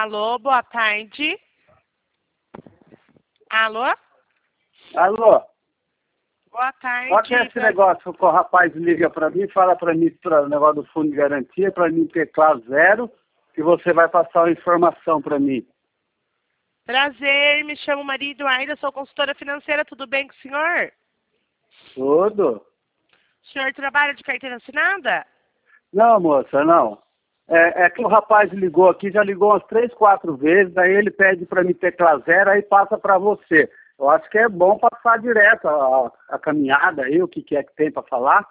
Alô, boa tarde. Alô? Alô? Boa tarde. Qual que é esse negócio que o rapaz liga para mim, fala para mim para o negócio do fundo de garantia, para mim ter classe 0, que você vai passar uma informação para mim. Prazer, me chamo Maria Eduarda, sou consultora financeira, tudo bem com o senhor? Tudo? O senhor trabalha de carteira assinada? Não, moça, não. É que o rapaz ligou aqui, já ligou umas 3, 4 vezes, daí ele pede para mim ter classe 0, aí passa para você. Eu acho que é bom passar direto a caminhada aí, o que é que tem para falar.